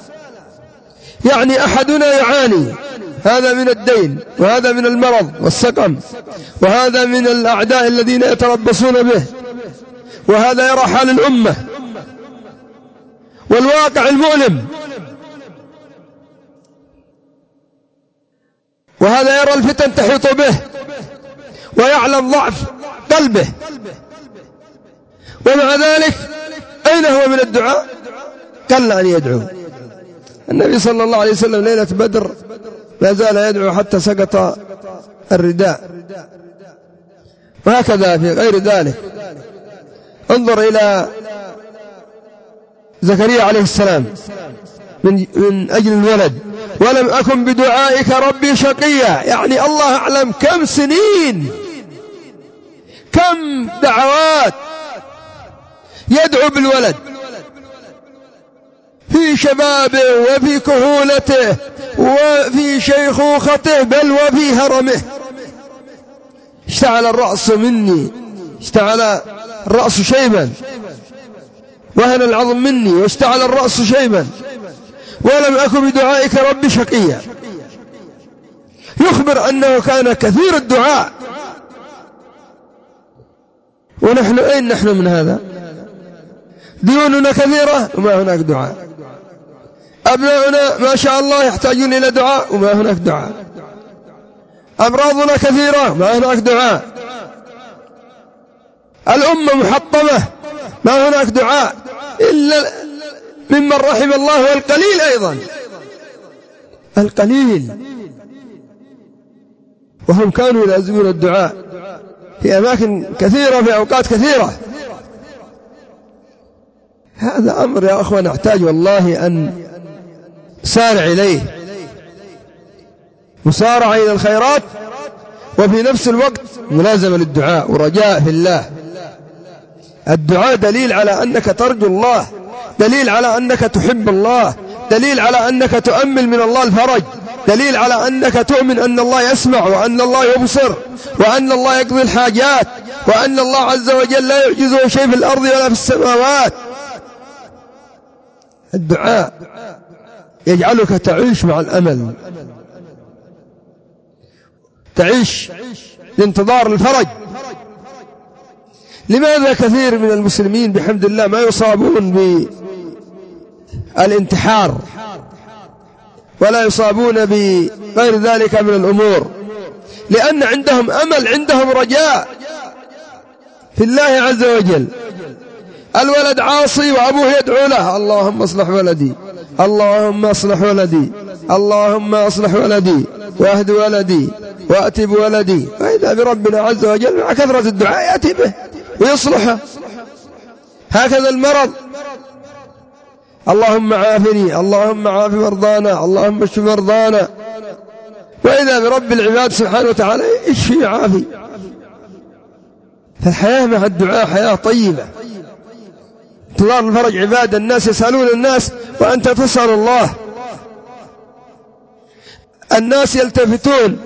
S1: يعني أحدنا يعاني، هذا من الدين، وهذا من المرض والسقم، وهذا من الأعداء الذين يتربصون به، وهذا يرى حال الأمة والواقع المؤلم، وهذا يرى الفتن تحيط به ويعلم ضعف قلبه، ومع ذلك أين هو من الدعاء؟ قل أن يدعو. النبي صلى الله عليه وسلم ليلة بدر لا زال يدعو حتى سقط الرداء، وهكذا في غير ذلك. انظر إلى زكريا عليه السلام من أجل الولد، ولم أكن بدعائك ربي شقيا، يعني الله أعلم كم سنين، كم دعوات يدعو بالولد في شبابه وفي كهولته وفي شيخوخته، بل وفي هرمه. اشتعل الرأس مني، اشتعل الرأس شيبا، وهن العظم مني، واشتعل الرأس شيبا، ولم أكن بدعائك ربي شقيا. يخبر أنه كان كثير الدعاء. ونحن أين نحن من هذا؟ ديوننا كثيرة وما هناك دعاء، أبناؤنا ما شاء الله يحتاجون إلى دعاء وما هناك دعاء، أمراضنا كثيرة ما هناك دعاء، الأمة محطمة ما هناك دعاء إلا ممن رحم الله، والقليل أيضا القليل، وهم كانوا يلازمون الدعاء في أماكن كثيرة في أوقات كثيرة. هذا أمر يا أخوة نحتاج والله أن نسارع إليه، مسارعة إلى الخيرات، وفي نفس الوقت ملازمة للدعاء ورجاء في الله. الدعاء دليل على أنك ترجو الله، دليل على أنك تحب الله، دليل على أنك تؤمل من الله الفرج، دليل على أنك تؤمن أن الله يسمع وأن الله يبصر وأن الله يقضي الحاجات وأن الله عز وجل لا يعجزه شيء في الأرض ولا في السماوات. الدعاء يجعلك تعيش مع الأمل، تعيش لانتظار الفرج. لماذا كثير من المسلمين بحمد الله ما يصابون بالانتحار ولا يصابون بغير ذلك من الأمور؟ لأن عندهم أمل، عندهم رجاء في الله عز وجل. الولد عاصي وأبوه يدعو له: اللهم اصلح ولدي، اللهم اصلح ولدي، اللهم اصلح ولدي، واهد ولدي، وأتي بولدي. فإذا بربنا عز وجل مع كثرة الدعاء يأتي به ويصلحه. هكذا المرض: اللهم عافني، اللهم عاف مرضانا، اللهم اشف مرضانا. وإذا برب العباد سبحانه وتعالى يشفي عافي. فالحياة مع الدعاء حياة طيبة. انتظار الفرج عباد، الناس يسألون الناس وأنت تسأل الله. الناس يلتفتون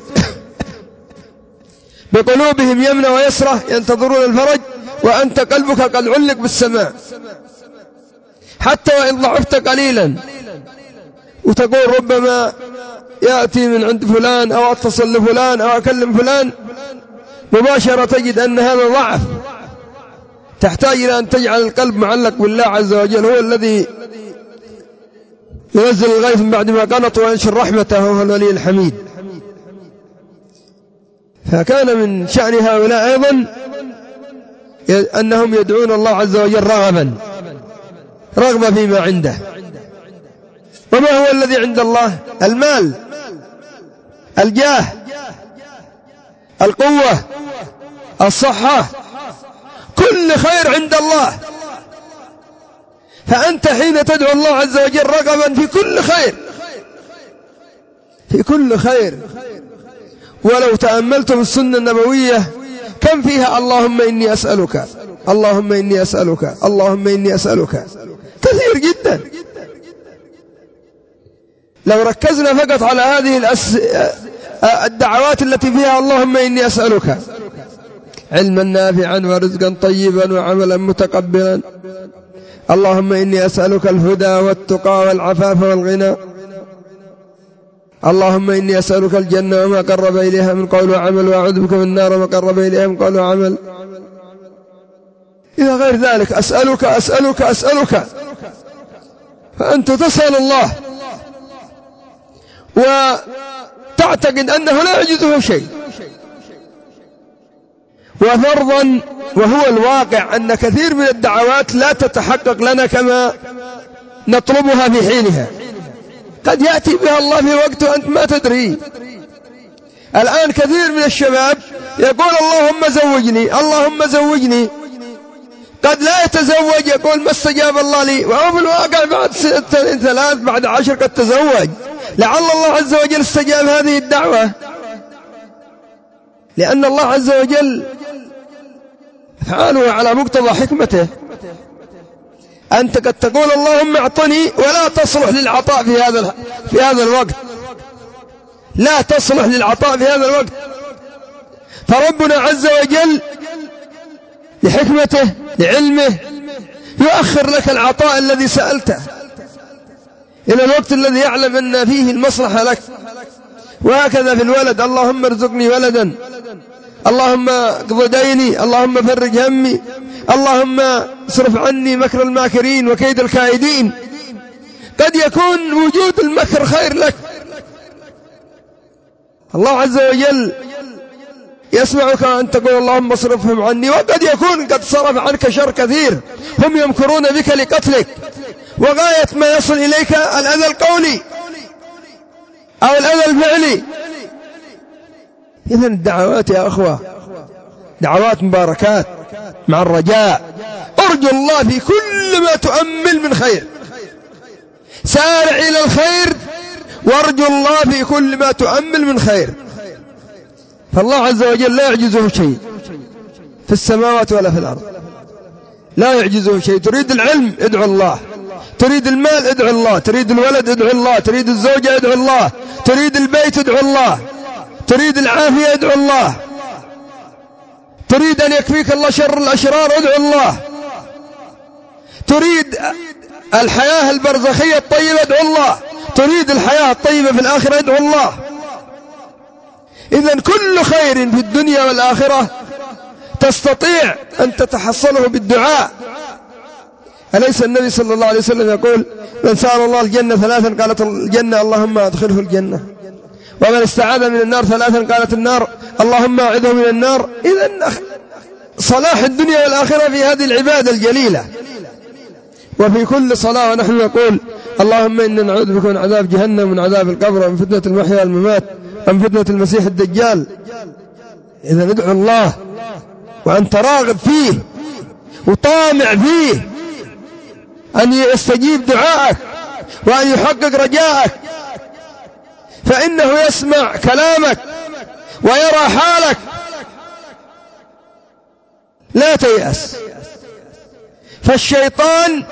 S1: بقلوبهم يمنى ويسرى ينتظرون الفرج، وأنت قلبك قد علق بالسماء، حتى وإن ضعفت قليلا وتقول ربما يأتي من عند فلان أو أتصل لفلان أو أكلم فلان، مباشرة تجد أن هذا ضعف. تحتاج إلى أن تجعل القلب معلق بالله عز وجل، هو الذي ينزل الغيث من بعد ما قنط وينشر رحمته، وهو الولي الحميد. فكان من شأن هؤلاء أيضا أنهم يدعون الله عز وجل رغبة فيما عنده. وما هو الذي عند الله؟ المال، الجاه، القوة، الصحة، كل خير عند الله. فأنت حين تدعو الله عز وجل رغبا في كل خير، في كل خير. ولو تأملتم السنة النبوية كم فيها اللهم إني أسألك، اللهم إني أسألك، اللهم إني أسألك، كثير جدا. لو ركزنا فقط على هذه الدعوات التي فيها اللهم إني أسألك علما نافعا ورزقا طيبا وعملا متقبلا، اللهم إني أسألك الهدى والتقى والعفاف والغنى، اللهم إني أسألك الجنة وما قرب إليها من قول وعمل، وأعوذ بك من النار وما قرب إليها من قول وعمل، إلى غير ذلك. أسألك أسألك أسألك. فأنت تسأل الله وتعتقد أنه لا يعجزه شيء. وفرضا وهو الواقع أن كثير من الدعوات لا تتحقق لنا كما نطلبها في حينها، قد يأتي بها الله في وقت وأنت ما تدري. الآن كثير من الشباب يقول اللهم زوجني، اللهم زوجني، قد لا يتزوج، يقول ما استجاب الله لي، وهو في الواقع بعد 2 3 بعد 10 قد تزوج. لعل الله عز وجل استجاب هذه الدعوة، لأن الله عز وجل أفعاله على مقتضى حكمته. أنت قد تقول اللهم اعطني ولا تصلح للعطاء في هذا الوقت، لا تصلح للعطاء في هذا الوقت. فربنا عز وجل لحكمته لعلمه يؤخر لك العطاء الذي سألته إلى الوقت الذي يعلم أن فيه المصلحة لك. وهكذا في الولد: اللهم ارزقني ولدا، اللهم اقض ديني، اللهم فرج همي. اللهم اصرف عني مكر الماكرين وكيد الكائدين. قد يكون وجود المكر خير لك. الله عز وجل يسمعك أن تقول اللهم اصرفهم عني، وقد يكون قد صرف عنك شر كثير، هم يمكرون بك لقتلك، وغاية ما يصل إليك الأذى القولي أو الأذى الفعلي. إذن الدعوات يا أخوة دعوات مباركات مع الرجاء. أرجو الله في كل ما تؤمل من خير، سارع إلى الخير وارجو الله في كل ما تؤمل من خير. فالله عز وجل لا يعجزه شيء في السماوات ولا في الأرض، لا يعجزه شيء. تريد العلم ادعو الله، تريد المال ادعو الله، تريد الولد ادعو الله، تريد الزوجة ادعو الله، تريد البيت ادعو الله، تريد العافية ادعو الله، تريد أن يكفيك الله شر الأشرار ادعو الله، تريد الحياة البرزخية الطيبة ادعو الله، تريد الحياة الطيبة في الآخرة ادعو الله. إذن كل خير في الدنيا والآخرة تستطيع أن تتحصله بالدعاء. أليس النبي صلى الله عليه وسلم يقول من سأل الله الجنة ثلاثا قالت الجنة اللهم أدخله الجنة، ومن استعاذ من النار ثلاثا قالت النار اللهم أعذه من النار. إذن صلاح الدنيا والآخرة في هذه العبادة الجليلة. وفي كل صلاة ونحن نقول اللهم إنا نعوذ بك من عذاب جهنم ومن عذاب القبر ومن فتنة المحيا والممات ومن فتنة المسيح الدجال. إذا ندعو الله وأنت راغب فيه وطامع فيه أن يستجيب دعائك وأن يحقق رجائك، فإنه يسمع كلامك ويرى حالك. لا تيأس، فالشيطان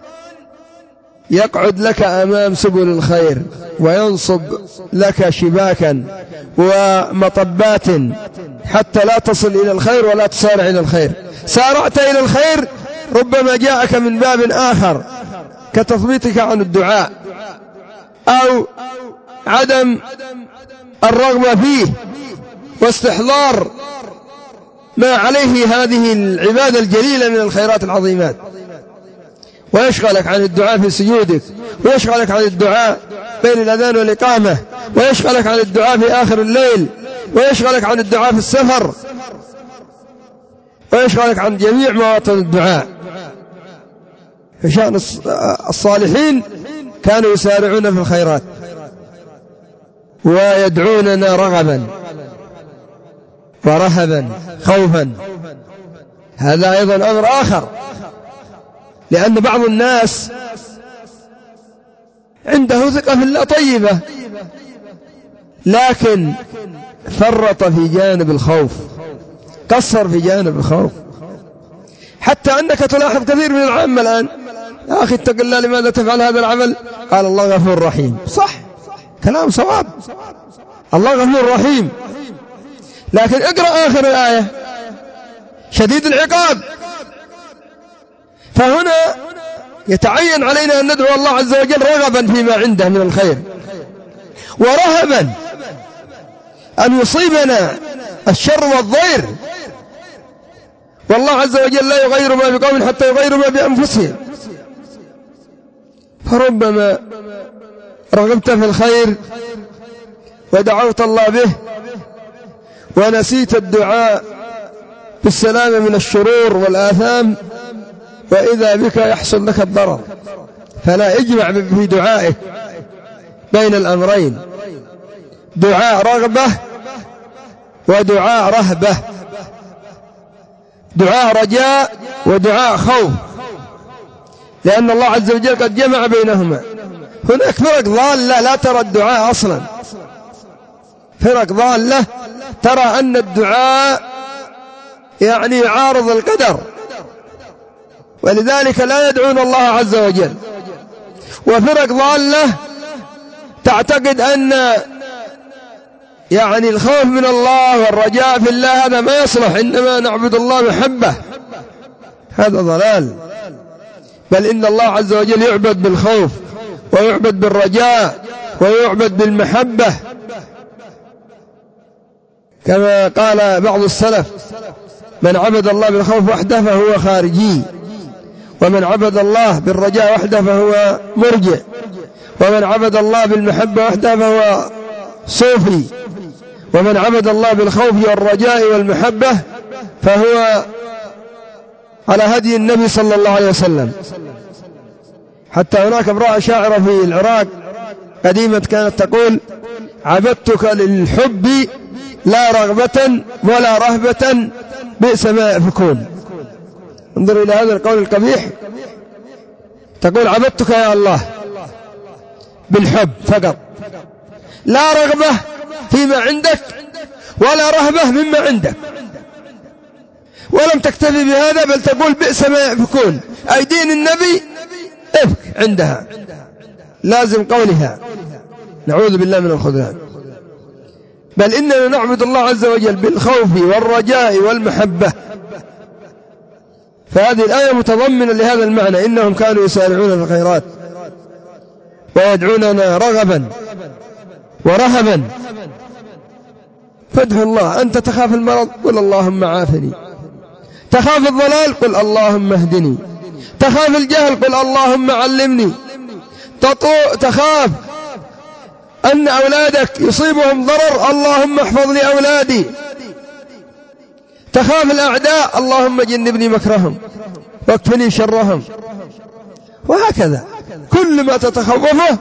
S1: يقعد لك أمام سبل الخير وينصب لك شباكا ومطبات حتى لا تصل إلى الخير ولا تسارع إلى الخير. سارعت إلى الخير ربما جاءك من باب آخر كتثبيتك عن الدعاء أو عدم الرغبة فيه واستحضار ما عليه هذه العبادة الجليلة من الخيرات العظيمات، ويشغلك عن الدعاء في سجودك، ويشغلك عن الدعاء بين الأذان والإقامة، ويشغلك عن الدعاء في آخر الليل، ويشغلك عن الدعاء في السفر، ويشغلك عن جميع مواطن الدعاء. فشأن الصالحين كانوا يسارعون في الخيرات ويدعوننا رغبا ورهبا خوفا. هذا أيضا أمر آخر، لأن بعض الناس عنده ثقة في الله طيبة لكن فرط في جانب الخوف، قصر في جانب الخوف، حتى أنك تلاحظ كثير من العامة الآن يا أخي اتق الله لماذا تفعل هذا العمل؟ قال الله غفور رحيم. صح، كلام صواب، الله غفور رحيم، لكن اقرأ آخر الآية شديد العقاب. فهنا يتعين علينا أن ندعو الله عز وجل رغبا فيما عنده من الخير ورهبا أن يصيبنا الشر والضير. والله عز وجل لا يغير ما بقوم حتى يغيروا ما بأنفسهم. فربما رغبت في الخير ودعوت الله به ونسيت الدعاء بالسلامة من الشرور والآثام، وإذا بك يحصل لك الضرر. فلا اجمع في دعائك بين الأمرين، دعاء رغبة ودعاء رهبة، دعاء رجاء ودعاء خوف، لأن الله عز وجل قد جمع بينهما. هناك فرق ضالة لا ترى الدعاء أصلا، فرق ضالة ترى أن الدعاء يعني يعارض القدر، ولذلك لا يدعون الله عز وجل. وفرق ضالة تعتقد أن يعني الخوف من الله والرجاء في الله هذا ما يصلح، إنما نعبد الله محبة. هذا ضلال، بل إن الله عز وجل يعبد بالخوف ويعبد بالرجاء ويعبد بالمحبة، كما قال بعض السلف من عبد الله بالخوف وحده فهو خارجي، ومن عبد الله بالرجاء وحده فهو مرجئ، ومن عبد الله بالمحبة وحده فهو صوفي، ومن عبد الله بالخوف والرجاء والمحبة فهو على هدي النبي صلى الله عليه وسلم. حتى هناك امرأة شاعرة في العراق قديمة كانت تقول: عبدتك للحب لا رغبة ولا رهبة بئس ما يأفكون. انظر إلى هذا القول القبيح، تقول: عبدتك يا الله بالحب فقط، لا رغبة فيما عندك ولا رهبة مما عندك. ولم تكتفي بهذا بل تقول: بئس ما يأفكون، أي دين النبي افك عندها، لازم قولها، نعوذ بالله من الخذلان. بل إننا نعبد الله عز وجل بالخوف والرجاء والمحبة. فهذه الآية متضمنة لهذا المعنى: إنهم كانوا يسارعون في الخيرات ويدعوننا رغبا ورهبا. فادعوا الله. أنت تخاف المرض، قل اللهم عافني. تخاف الضلال، قل اللهم اهدني. تخاف الجهل، قل اللهم علمني. تخاف أن أولادك يصيبهم ضرر، اللهم احفظ لي أولادي. تخاف الأعداء، اللهم جنبني مكرهم واكفني شرهم. وهكذا كل ما تتخوفه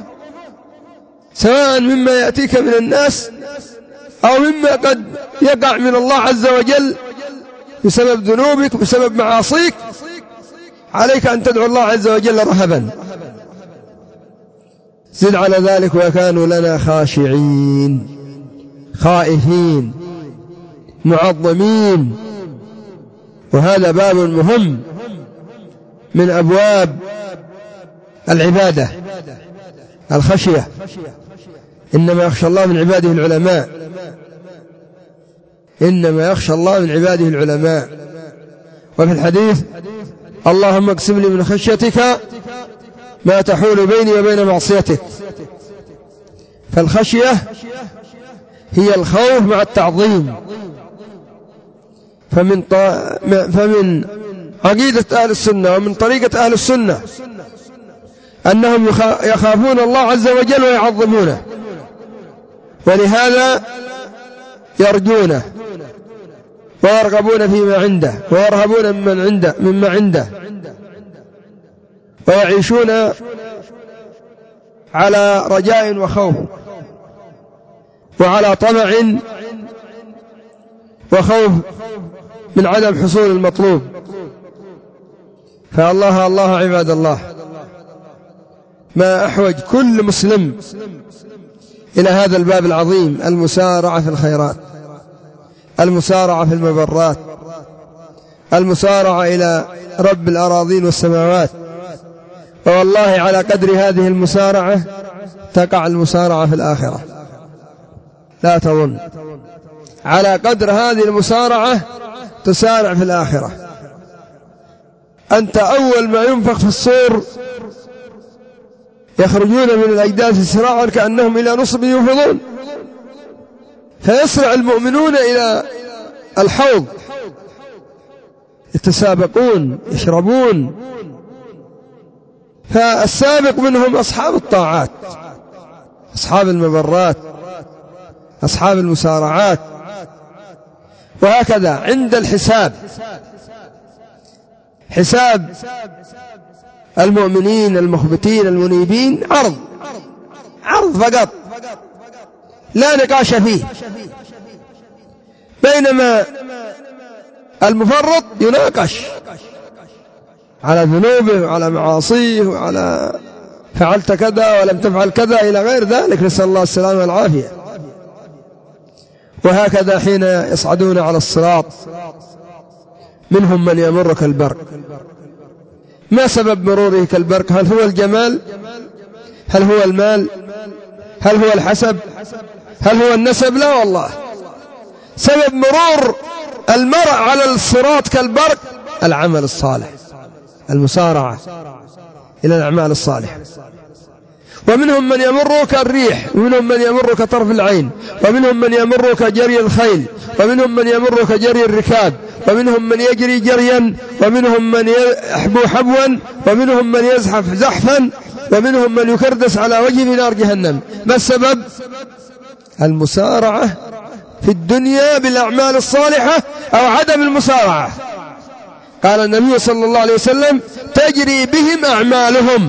S1: سواء مما يأتيك من الناس أو مما قد يقع من الله عز وجل بسبب ذنوبك وبسبب معاصيك، عليك أن تدعو الله عز وجل رهبا. زد على ذلك: وكانوا لنا خاشعين خائفين معظمين. وهذا باب مهم من أبواب العبادة، الخشية. إنما يخشى الله من عباده العلماء، إنما يخشى الله من عباده العلماء. وفي الحديث: اللهم اقسم لي من خشيتك ما تحول بيني وبين معصيتك. فالخشية هي الخوف مع التعظيم. فمن عقيدة أهل السنة ومن طريقة أهل السنة أنهم يخافون الله عز وجل ويعظمونه، ولهذا يرجونه ويرغبون فيما عنده ويرهبون مما عنده، ويعيشون على رجاء وخوف وعلى طمع وخوف من عدم حصول المطلوب. فالله الله عباد الله، ما أحوج كل مسلم إلى هذا الباب العظيم: المسارعة في الخيرات، المسارعة في المبرات، المسارعة إلى رب الأراضين والسماوات. والله على قدر هذه المسارعة تقع المسارعة في الآخرة، لا تظن. على قدر هذه المسارعة تسارع في الآخرة. أنت أول ما ينفخ في الصور يخرجون من الأجداث سراعا كأنهم إلى نصب يوفضون، فيسرع المؤمنون إلى الحوض، يتسابقون يشربون. فالسابق منهم أصحاب الطاعات، أصحاب المبرات، أصحاب المسارعات. وهكذا عند الحساب، حساب المؤمنين المخبتين المنيبين عرض فقط، لا نقاش فيه. بينما المفرط يناقش على ذنوبه وعلى معاصيه وعلى فعلت كذا ولم تفعل كذا إلى غير ذلك، نسأل الله السلامة والعافية. وهكذا حين يصعدون على الصراط منهم من يمر كالبرق. ما سبب مروره كالبرق؟ هل هو الجمال؟ هل هو المال؟ هل هو الحسب؟ هل هو النسب؟ لا والله. سبب مرور المرء على الصراط كالبرق العمل الصالح، المسارعة إلى الأعمال الصالحة. ومنهم من يمر كالريح، ومنهم من يمر كطرف العين، ومنهم من يمر كجري الخيل، ومنهم من يمر كجري الركاب، ومنهم من يجري جريا، ومنهم من يحبو حبوا، ومنهم من يزحف زحفا، ومنهم من يكردس على وجه نار جهنم. ما السبب؟ المسارعة في الدنيا بالأعمال الصالحة أو عدم المسارعة. قال النبي صلى الله عليه وسلم: تجري بهم أعمالهم،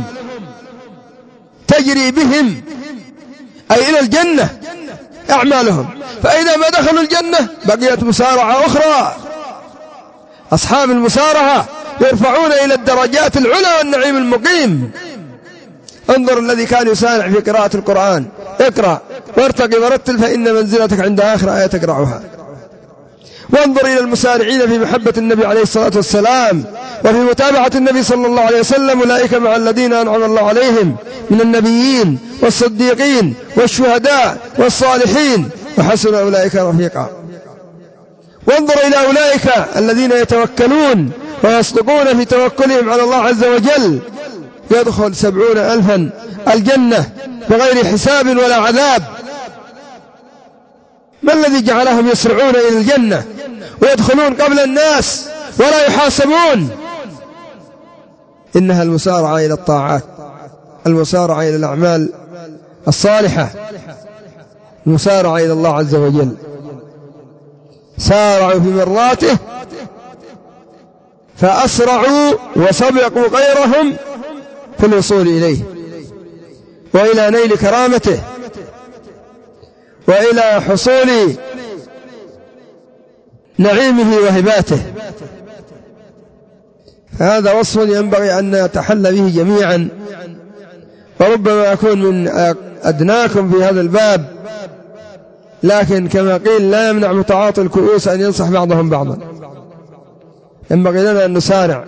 S1: تجري بهم أي إلى الجنة أعمالهم، فإذا ما دخلوا الجنة بقيت مسارعة أخرى. أصحاب المسارعة يرفعون إلى الدرجات العلى والنعيم المقيم. انظر الذي كان يسارع في قراءة القرآن: اقرأ وارتقي ورتل فإن منزلتك عند آخر آية تقرأها. وانظر إلى المسارعين في محبة النبي عليه الصلاة والسلام وفي متابعة النبي صلى الله عليه وسلم: أولئك مع الذين أنعم الله عليهم من النبيين والصديقين والشهداء والصالحين وحسن أولئك رفيقا. وانظر إلى أولئك الذين يتوكلون ويصدقون في توكلهم على الله عز وجل: يدخل 70,000 الجنة بغير حساب ولا عذاب. ما الذي جعلهم يسرعون إلى الجنة ويدخلون قبل الناس ولا يحاسبون؟ إنها المسارعة إلى الطاعات، المسارعة إلى الأعمال الصالحة، المسارعة إلى الله عز وجل. سارعوا في مرضاته فأسرعوا وسبقوا غيرهم في الوصول إليه وإلى نيل كرامته وإلى حصول نعيمه وهباته. هذا وصف ينبغي أن نتحلى به جميعا، وربما أكون من أدناكم في هذا الباب، لكن كما قيل: لا يمنع متعاطي الكؤوس أن ينصح بعضهم بعضا. ينبغي لنا أن نسارع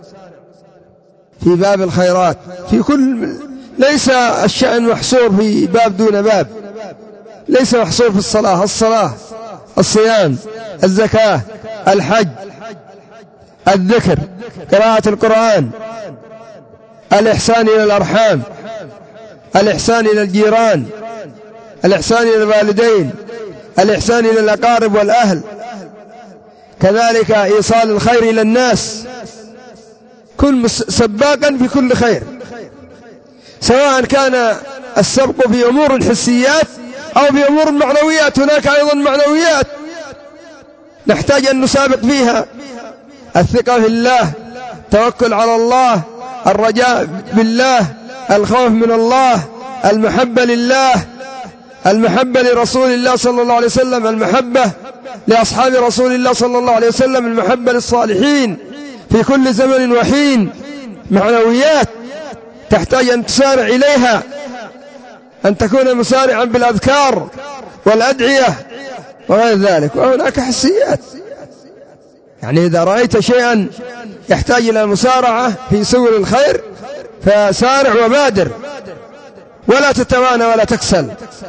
S1: في باب الخيرات في كل، ليس الشأن محصور في باب دون باب، ليس محصور في الصلاة، الصيام، الزكاة، الحج، الذكر، قراءة القرآن، الإحسان إلى الأرحام، الإحسان إلى الجيران، الإحسان إلى الوالدين، الإحسان إلى الأقارب والأهل، كذلك إيصال الخير إلى الناس. كل سباقا في كل خير، سواء كان السبق في أمور الحسيات أو في أمور المعنويات. هناك أيضا معنويات نحتاج أن نسابق فيها: الثقة في الله، التوكل على الله، الرجاء بالله، الخوف من الله، المحبة لله، المحبة لرسول الله صلى الله عليه وسلم، المحبة لأصحاب رسول الله صلى الله عليه وسلم، المحبة للصالحين في كل زمن وحين. معنويات تحتاج أن تسارع إليها، أن تكون مسارعا بالأذكار والأدعية وغير ذلك. وهناك حسيات، يعني إذا رأيت شيئا يحتاج إلى مسارعة في سبل الخير فسارع وبادر، ولا تتوانى ولا تكسل،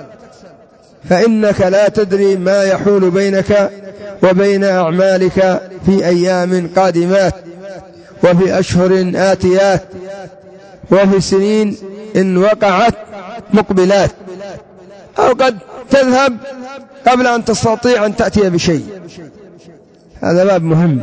S1: فإنك لا تدري ما يحول بينك وبين أعمالك في أيام قادمات، وفي أشهر آتيات، وفي سنين إن وقعت مقبلات، أو قد تذهب قبل أن تستطيع أن تأتي بشيء. هذا باب مهم،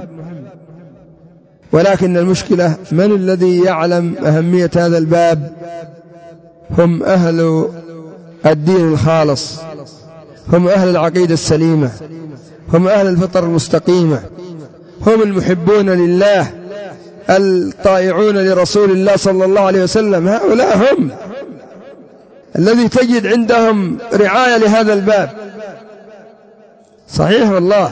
S1: ولكن المشكلة من الذي يعلم أهمية هذا الباب؟ هم أهل الدين الخالص، هم أهل العقيدة السليمة، هم أهل الفطر المستقيمة، هم المحبون لله الطائعون لرسول الله صلى الله عليه وسلم. هؤلاء هم الذي تجد عندهم رعاية لهذا الباب. صحيح والله.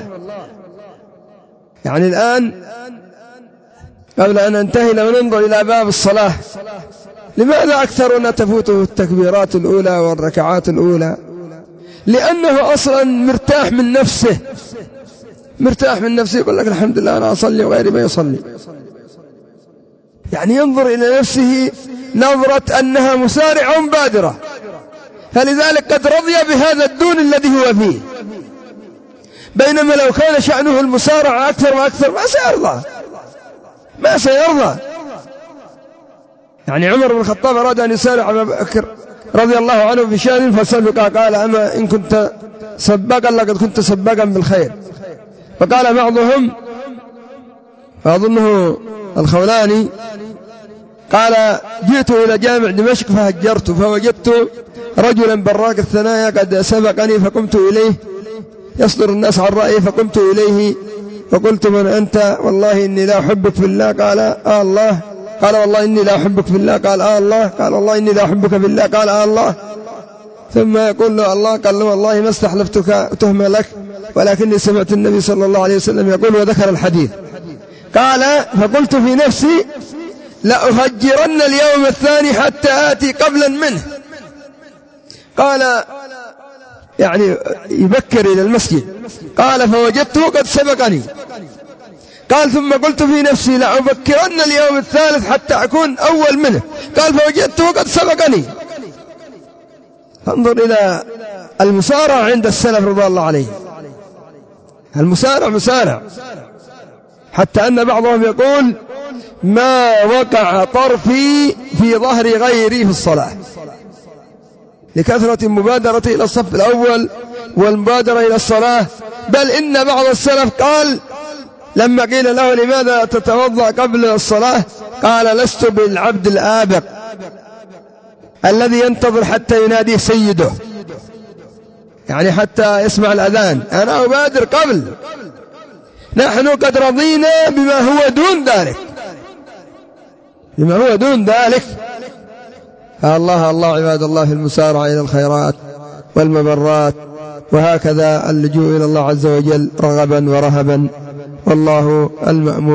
S1: يعني الآن قبل أن ننتهي لو ننظر إلى باب الصلاة، لماذا أكثرنا تفوته التكبيرات الأولى والركعات الأولى؟ لأنه أصلا مرتاح من نفسه، مرتاح من نفسه، يقول لك الحمد لله أنا أصلي وغيري ما يصلي. يعني ينظر إلى نفسه نظرة أنها مسارعة بادرة، فلذلك قد رضي بهذا الدون الذي هو فيه. بينما لو كان شأنه المسارعة أكثر وأكثر ما سيرضى. يعني عمر بن الخطاب أراد أن يسارع أبا بكر رضي الله عنه بشأن فسبق، قال أما إن كنت سباقا لقد كنت سباقا بالخير. فقال بعضهم فأظنه الخولاني قال جئت إلى جامع دمشق فهجرت فوجدت رجلا براق الثنايا قد سبقني فقمت إليه يصدر الناس عن رأيه، فقمت إليه فقلت من أنت؟ والله إني لا أحبك في الله. قال الله. قال والله إني لا أحبك في الله. قال الله. قال والله إني لا أحبك في الله. قال الله. ثم يقول له الله. قال له والله ما استحلفتك تهمة لك، ولكني سمعت النبي صلى الله عليه وسلم يقول، وذكر الحديث. قال فقلت في نفسي لأهجرن اليوم الثاني حتى آتي قبلا منه. قال يعني يبكر إلى المسجد. قال فوجدته قد سبقني. قال ثم قلت في نفسي لأبكرن اليوم الثالث حتى أكون أول منه. قال فوجدته قد سبقني. فانظر إلى المسارع عند السلف رضي الله عليه، المسارع مسارع، حتى أن بعضهم يقول ما وقع طرفي في ظهر غيري في الصلاة، لكثرة المبادرة إلى الصف الأول والمبادرة إلى الصلاة. بل إن بعض السلف قال لما قيل له لماذا تتوضأ قبل الصلاة قال لست بالعبد الآبق الذي ينتظر حتى يناديه سيده، يعني حتى يسمع الأذان، أنا أبادر قبل. نحن قد رضينا بما هو دون ذلك، بما هو دون ذلك. الله الله عباد الله في المسارعة إلى الخيرات والمبرات، وهكذا اللجوء إلى الله عز وجل رغبا ورهبا، والله المأمور.